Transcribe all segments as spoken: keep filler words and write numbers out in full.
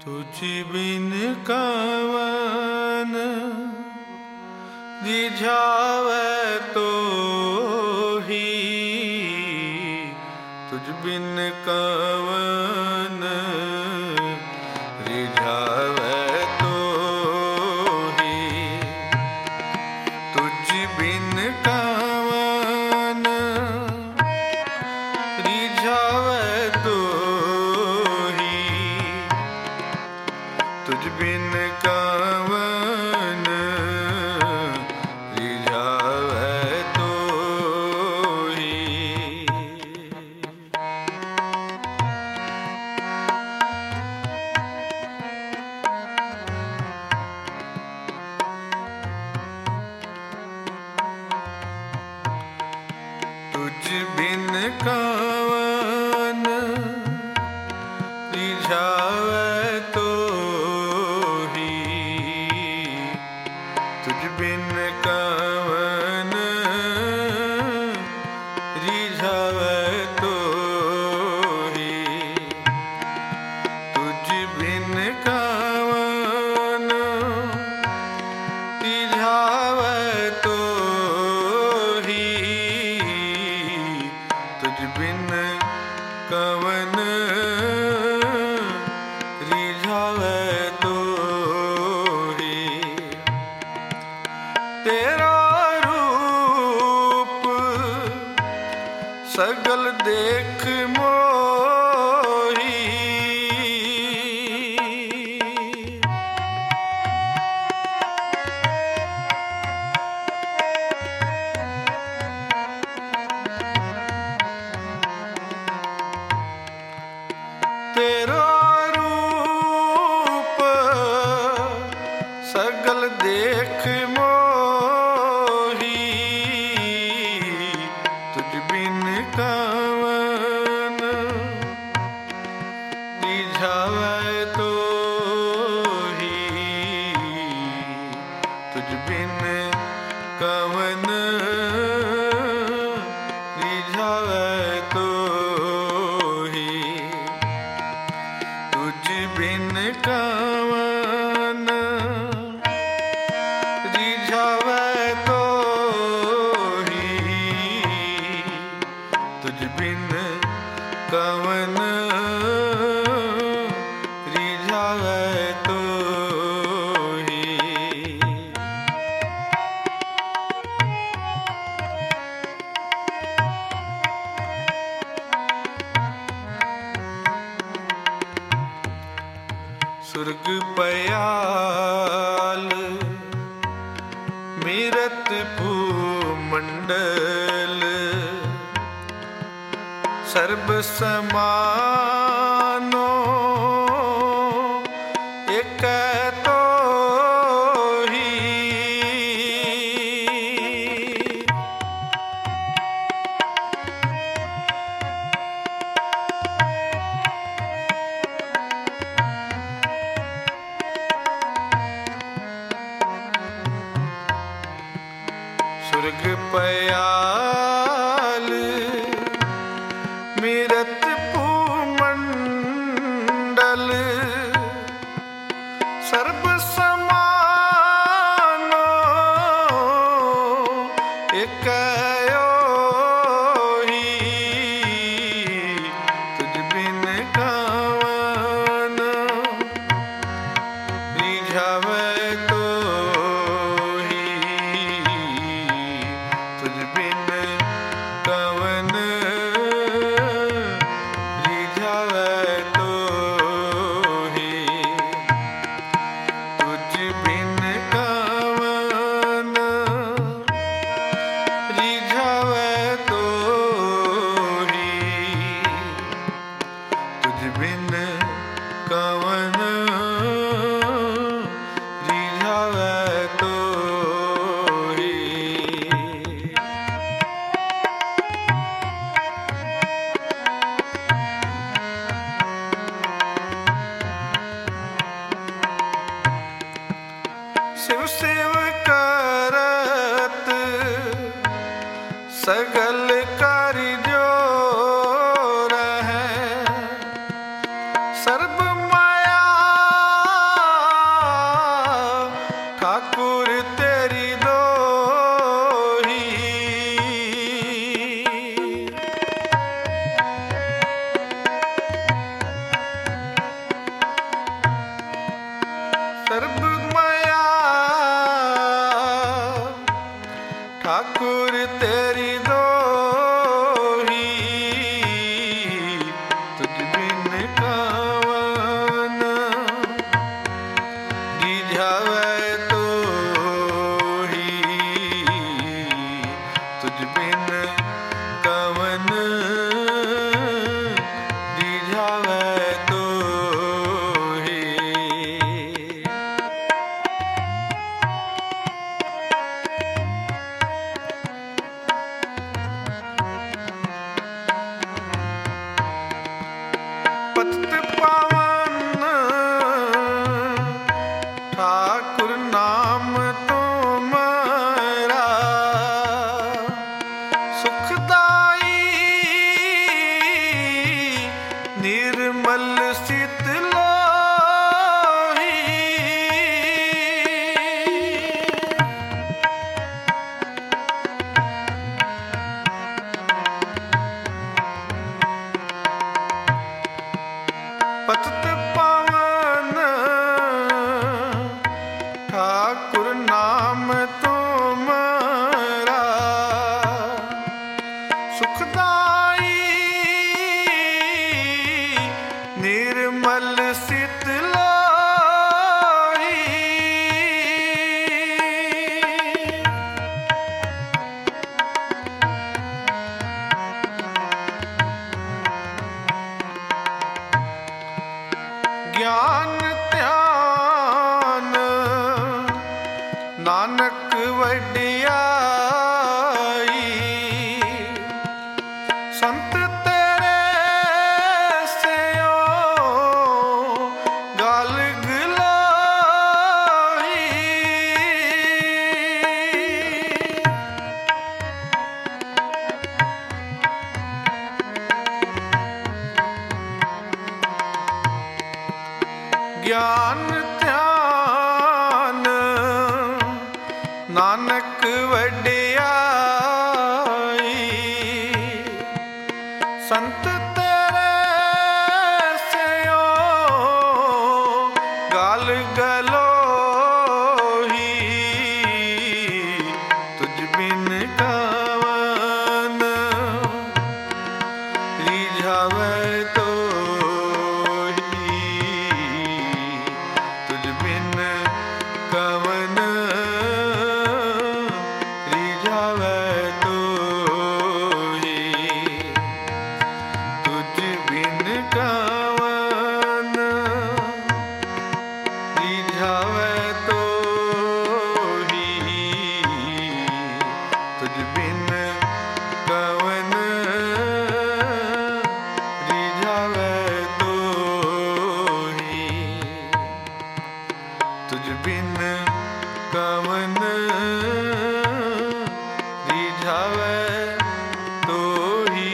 तुझ बिन कवन रिझावे तो ही, तुझ बिन कवन रिझावे तो ही, तुझ बिन कवन रिझावे तो ही, तुझ बिन कवन रिझावे तो ही। तुझ बिन कवन रिझावे तो ही, तुझ बिन कवन रिझावे तो ही, तुझ बिन कवन रिझावे तो ही, तुझ बिन कवन रिझावे तो ही। तेरा रूप सगल देख मोही, तेरा रूप सगल देख मोही, तुझ बिन कवन रिझावे तो ही, तुझ बिन कवन रिझावे तो ही, तुझ बिन कवन रिझावे तो ही, तुझ बिन कवन रिझावे तो ही। सुरग पयाल मीरत भूमंडल, सर्ब समानो एक तो ही, सुरग पयाल मीरत भूमंडल, सर्ब समानो एक ही, तुझ बिन कवन रिझावे तो ही, तुझ बिन कवन रिझावे तो ही, तुझ बिन कवन रिझावे तो ही, तुझ बिन कवन रिझावे तो ही। शिव शिव करत सगल कार्य जो रहे, सर्ब माया ਪਤਿਤ ਪਾਵਨ ਠਾਕੁਰ ਨਾਮ ਤੁਮਰਾ ਸੁਖਦਾਈ ਨਿਰਮਲ ਸਿਤਲਾਈ ਗਿਆਨ ਧਿਆਨ ਨਾਨਕ ਵਡਿਆਈ ਸੰਤ ਤੇਰੇ ਸਿਓ ਗਲ ਗਲਾਈ ਗਿਆਨ ਧਿਆਨ ਨਾਨਕ ਵਡਿਆਈ ਸੰਤ ਤੇਰੇ ਸਿਓ ਗਲ ਗਲੋਹੀ ਤੁਝ ਬਿਨ ਕਵਨ ਰੀਝਾਵੇ ਕਵਨ ਰੀਝਾਵੇ ਤੋਹੀ ਤੁਝ ਬਿਨ ਕਵਨ ਰੀਝਾਵੇ ਤੋਹੀ ਤੁਝ ਬਿਨ ਕਵਨ ਰੀਝਾਵੇ ਤੋਹੀ ਤੁਝ ਬਿਨ ਕਵਨ ਰੀਝਾਵੇ ਤੋਹੀ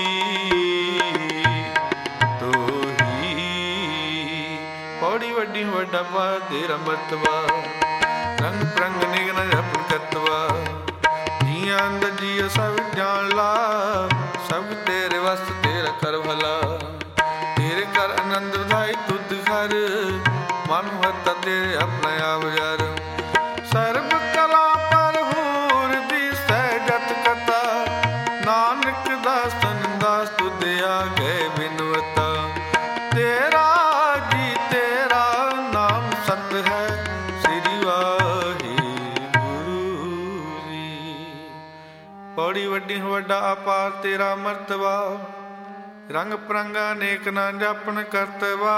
ਤੋਹੀ ਪੌੜੀ ਵੱਡੀ ਵੱਡਾ ਪਾ ਤੇਰਾ ਮਰਤਬਾ ਰੰਗ ਪ੍ਰੰਗ ਨਿਗਨ ਆਪਨ ਕਰਤਵਾ ਜੀਆਂ ਦਾ ਜੀਅ ਸਭ ਜਾਣ ਲਾ ਸਭ ਤੇਰੇ ਵਸ ਤੇਰਾ ਕਰ ਭਲਾ ਤੇਰੇ ਕਰ ਆਨੰਦ ਵਧਾਈ ਤੁਧ ਘਰ ਮਨ ਮਹਤਾ ਤੇਰੇ ਆਪਣਾ ਆਪ ਯਾਰ ਸਰਬ ਕਲਾ ਭਰਪੂਰ ਦਿਸੈ ਜਤ ਕਥਾ ਨਾਨਕ ਦਾਸਨ ਦਾਸ ਤੁਧ ਆਗੇ ਬਿਨਵਤਾ ਤੇਰਾ ਜੀ ਤੇਰਾ ਨਾਮ ਸਤ ਹੈ ਸ੍ਰੀ ਵਾਹਿਗੁਰੂ ਜੀ। ਪੌੜੀ ਵੱਡੀ ਵੱਡਾ ਅਪਾਰ ਤੇਰਾ ਮਰਤਬਾ ਰੰਗ ਪ੍ਰੰਗਾ ਅਨੇਕ ਨਾ ਜਾਪਣ ਕਰਤਵਾ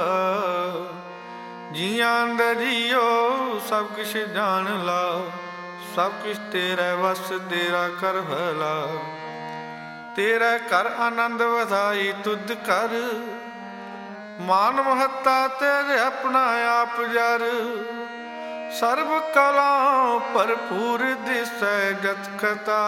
ਜੀਆਂ ਦਾ ਜੀਓ ਸਭ ਕੁਛ ਜਾਣ ਲਾ ਸਭ ਕੁਛ ਤੇਰਾ ਵਸ ਤੇਰਾ ਕਰ ਭਲਾ ਤੇਰਾ ਕਰ ਆਨੰਦ ਵਧਾਈ ਤੁਧ ਕਰ ਮਾਨ ਮਹੱਤਾ ਤੇਰੇ ਆਪਣਾ ਆਪ ਜਰ ਸਰਬ ਕਲਾ ਭਰਪੂਰ ਦਿਸੈ ਜਤ ਕਥਾ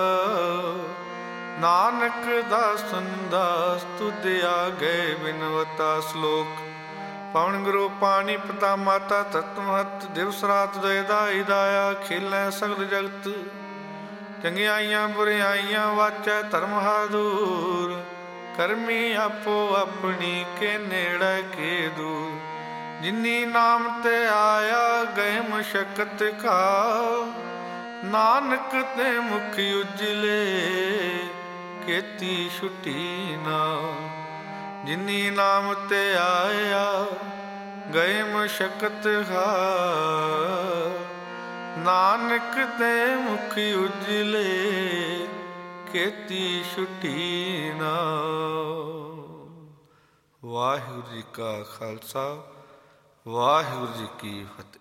ਨਾਨਕ ਦਾਸਨ ਦਾਸ ਤੁਧ ਆਗੇ ਬਿਨਵਤਾ ਸ਼ਲੋਕ ਪਵਨ ਗੁਰੂ ਪਾਣੀ ਪਿਤਾ ਮਾਤਾ ਤਤ ਮਹਤ ਦਿਵਸ ਰਾਤ ਦੇ ਦਾਈ ਦਾਇਆ ਖੇਲੈ ਸਗਲ ਜਗਤ ਚੰਗਿਆਈਆਂ ਬੁਰਿਆਈਆਂ ਵਾਚੈ ਧਰਮ ਹਾਦੂਰ ਕਰਮੀ ਆਪੋ ਆਪਣੀ ਕੇ ਨੇੜੇ ਕੇ ਦੂਰ ਜਿਨੀ ਨਾਮ ਤੇ ਆਇਆ ਗਏ ਮਸ਼ਕਤ ਖਾ ਨਾਨਕ ਤੇ ਮੁਖ ਉਜਲੇ ਕੀਤੀ ਛੁੱਟੀ ਨਾ ਜਿਨੀ ਨਾਮ ਤੇ ਆਇਆ ਗਏ ਮਸ਼ਕਤ ਖਾ ਨਾਨਕ ਤੇ ਮੁਖ ਉਜਲੇ ਕੀਤੀ ਛੁੱਟੀ ਨਾ। ਵਾਹਿਗੁਰੂ ਜੀ ਕਾ ਖਾਲਸਾ ਵਾਹਿਗੁਰੂ ਜੀ ਕੀ ਫਤਿਹ।